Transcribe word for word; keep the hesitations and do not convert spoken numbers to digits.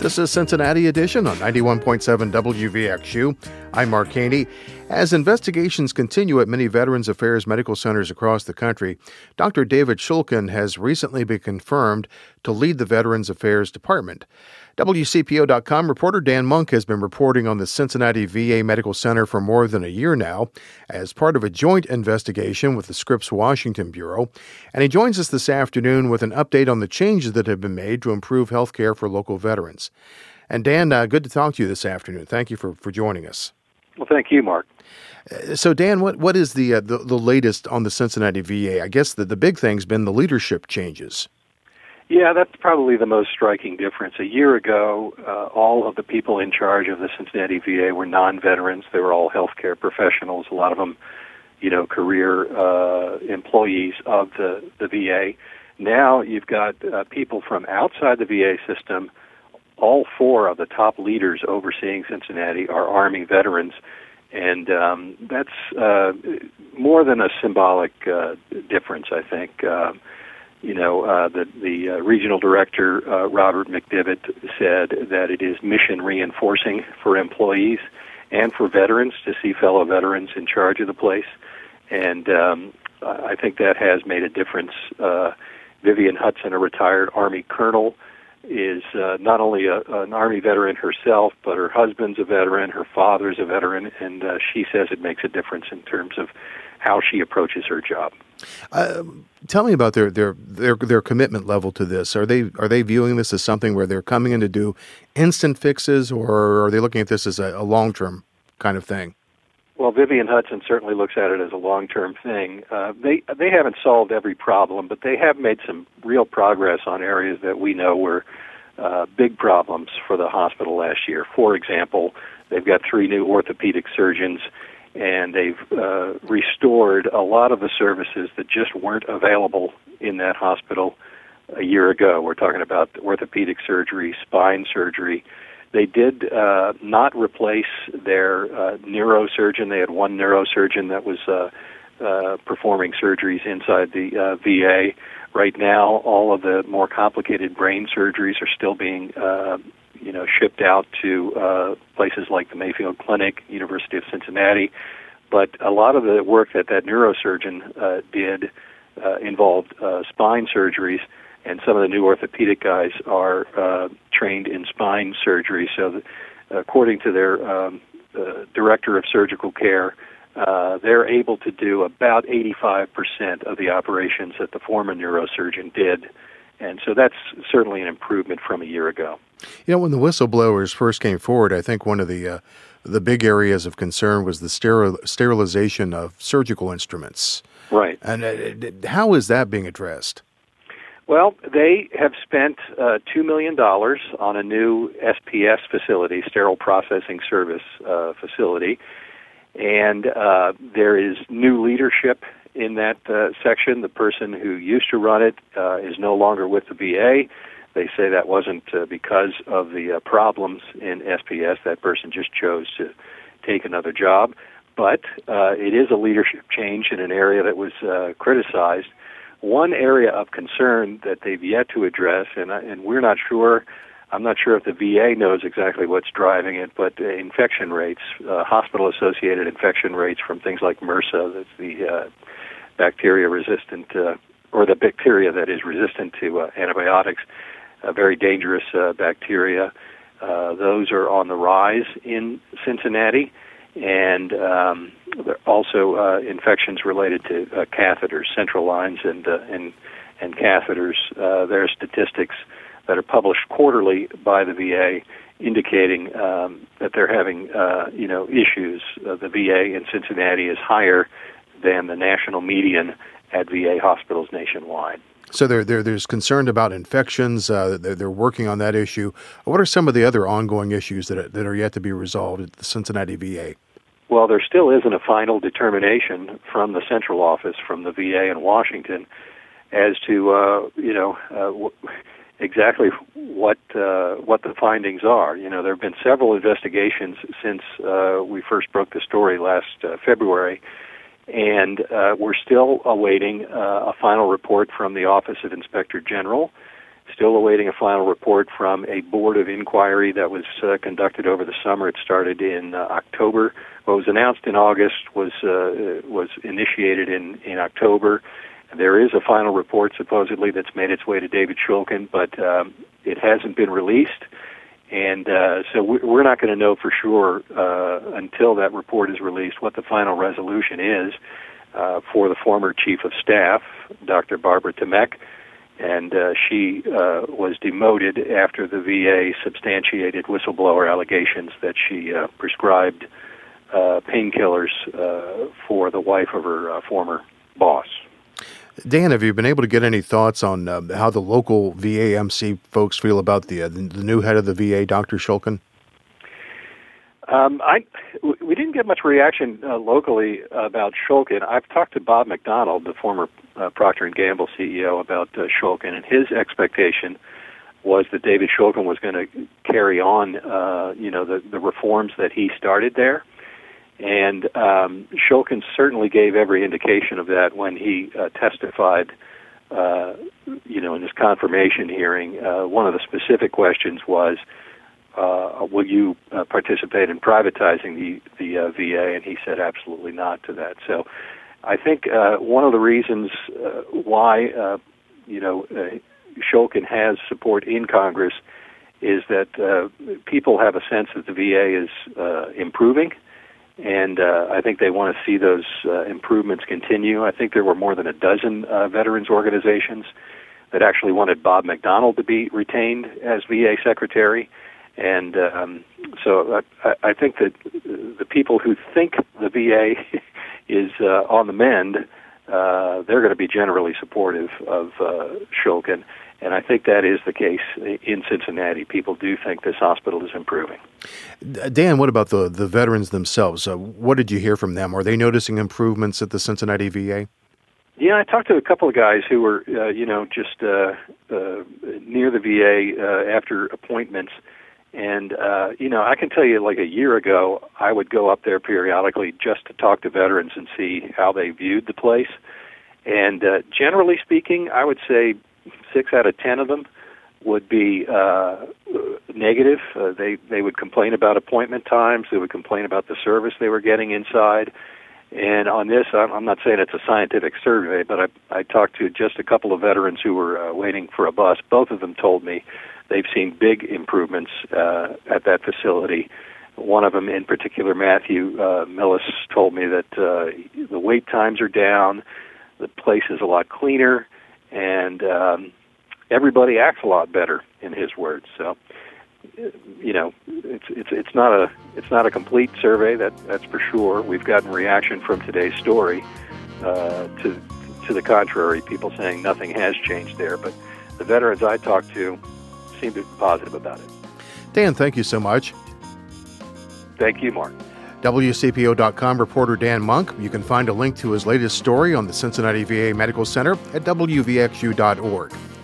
This is Cincinnati Edition on ninety-one point seven W V X U. I'm Mark Haney. As investigations continue at many Veterans Affairs medical centers across the country, Doctor David Shulkin has recently been confirmed to lead the Veterans Affairs Department. W C P O dot com reporter Dan Monk has been reporting on the Cincinnati V A Medical Center for more than a year now as part of a joint investigation with the Scripps Washington Bureau. And he joins us this afternoon with an update on the changes that have been made to improve health care for local veterans. And Dan, uh, good to talk to you this afternoon. Thank you for, for joining us. Well, thank you, Mark. Uh, so, Dan, what, what is the, uh, the the latest on the Cincinnati V A? I guess the, the big thing's been the leadership changes. Yeah, that's probably the most striking difference. A year ago, uh, all of the people in charge of the Cincinnati V A were non-veterans. They were all healthcare professionals, a lot of them, you know, career uh, employees of the, the V A. Now you've got uh, people from outside the V A system. All four of the top leaders overseeing Cincinnati are Army veterans, and um, that's uh, more than a symbolic uh, difference, I think. Uh, You know, uh, the, the uh, regional director, uh, Robert McDivitt, said that it is mission reinforcing for employees and for veterans to see fellow veterans in charge of the place. And um, I think that has made a difference. Uh, Vivian Hudson, a retired Army colonel, is uh, not only a, an Army veteran herself, but her husband's a veteran, her father's a veteran, and uh, she says it makes a difference in terms of how she approaches her job. Uh, tell me about their, their their their commitment level to this. Are they are they viewing this as something where they're coming in to do instant fixes, or are they looking at this as a, a long-term kind of thing? Well, Vivian Hudson certainly looks at it as a long-term thing. Uh, they they haven't solved every problem, but they have made some real progress on areas that we know were uh, big problems for the hospital last year. For example, they've got three new orthopedic surgeons, and they've uh, restored a lot of the services that just weren't available in that hospital a year ago. We're talking about orthopedic surgery, spine surgery. They did uh, not replace their uh, neurosurgeon. They had one neurosurgeon that was uh, uh, performing surgeries inside the uh, V A. Right now, all of the more complicated brain surgeries are still being uh, you know, shipped out to uh, places like the Mayfield Clinic, University of Cincinnati. But a lot of the work that that neurosurgeon uh, did uh, involved uh, spine surgeries, and some of the new orthopedic guys are uh, trained in spine surgery. So that, according to their um, uh, director of surgical care, uh, they're able to do about eighty-five percent of the operations that the former neurosurgeon did. And so that's certainly an improvement from a year ago. You know, when the whistleblowers first came forward, I think one of the uh, the big areas of concern was the steril- sterilization of surgical instruments. Right. And uh, how is that being addressed? Well, they have spent uh, two million dollars on a new S P S facility, sterile processing service uh, facility, and uh, there is new leadership in that uh, section. The person who used to run it uh, is no longer with the V A. They say that wasn't uh, because of the uh, problems in S P S. That person just chose to take another job. But uh, it is a leadership change in an area that was uh, criticized. One area of concern that they've yet to address, and, uh, and we're not sure, I'm not sure if the V A knows exactly what's driving it, but uh, infection rates, uh, hospital-associated infection rates from things like MRSA, that's the uh, bacteria-resistant, uh, or the bacteria that is resistant to uh, antibiotics, a very dangerous uh, bacteria. Uh, those are on the rise in Cincinnati, and um, there are also uh, infections related to uh, catheters, central lines, and uh, and and catheters. Uh, there are statistics that are published quarterly by the V A indicating um, that they're having uh, you know issues. Uh, the V A in Cincinnati is higher than the national median at V A hospitals nationwide. So they're, they're, there's concern about infections. Uh, they're, they're working on that issue. What are some of the other ongoing issues that are, that are yet to be resolved at the Cincinnati V A? Well, there still isn't a final determination from the central office, from the V A in Washington, as to uh, you know uh, w- exactly what uh, what the findings are. You know, there have been several investigations since uh, we first broke the story last uh, February. And uh, we're still awaiting uh, a final report from the Office of Inspector General. Still awaiting a final report from a board of inquiry that was uh, conducted over the summer. It started in uh, October. What was announced in August was uh, was initiated in, in October. There is a final report supposedly that's made its way to David Shulkin, but um, it hasn't been released. And uh, so we're not going to know for sure uh, until that report is released what the final resolution is uh, for the former chief of staff, Doctor Barbara Temek. And uh, she uh, was demoted after the V A substantiated whistleblower allegations that she uh, prescribed uh, painkillers uh, for the wife of her uh, former boss. Dan, have you been able to get any thoughts on uh, how the local V A M C folks feel about the uh, the new head of the V A, Doctor Shulkin? Um, I we didn't get much reaction uh, locally about Shulkin. I've talked to Bob McDonald, the former uh, Procter and Gamble C E O, about uh, Shulkin, and his expectation was that David Shulkin was going to carry on, uh, you know, the, the reforms that he started there. And um, Shulkin certainly gave every indication of that when he uh, testified, uh, you know, in his confirmation hearing. Uh, one of the specific questions was, uh, will you uh, participate in privatizing the, the uh, V A? And he said absolutely not to that. So I think uh, one of the reasons uh, why, uh, you know, uh, Shulkin has support in Congress is that uh, people have a sense that the V A is uh, improving. And uh, I think they want to see those uh, improvements continue. I think there were more than a dozen uh, veterans organizations that actually wanted Bob McDonald to be retained as V A secretary. And um, so I, I think that the people who think the V A is uh, on the mend, uh, they're going to be generally supportive of uh, Shulkin. And I think that is the case in Cincinnati. People do think this hospital is improving. Dan, what about the, the veterans themselves? Uh, what did you hear from them? Are they noticing improvements at the Cincinnati V A? Yeah, I talked to a couple of guys who were, uh, you know, just uh, uh, near the V A uh, after appointments. And, uh, you know, I can tell you, like a year ago, I would go up there periodically just to talk to veterans and see how they viewed the place. And uh, generally speaking, I would say six out of ten of them would be uh, negative. Uh, they they would complain about appointment times. They would complain about the service they were getting inside. And on this, I'm, I'm not saying it's a scientific survey, but I, I talked to just a couple of veterans who were uh, waiting for a bus. Both of them told me they've seen big improvements uh, at that facility. One of them in particular, Matthew uh, Millis, told me that uh, the wait times are down, the place is a lot cleaner, and um, everybody acts a lot better, in his words. So, you know, it's it's it's not a it's not a complete survey, that that's for sure. We've gotten reaction from today's story uh, to to the contrary, people saying nothing has changed there. But the veterans I talked to seem to be positive about it. Dan, thank you so much. Thank you, Mark. W C P O dot com reporter Dan Monk. You can find a link to his latest story on the Cincinnati V A Medical Center at W V X U dot org.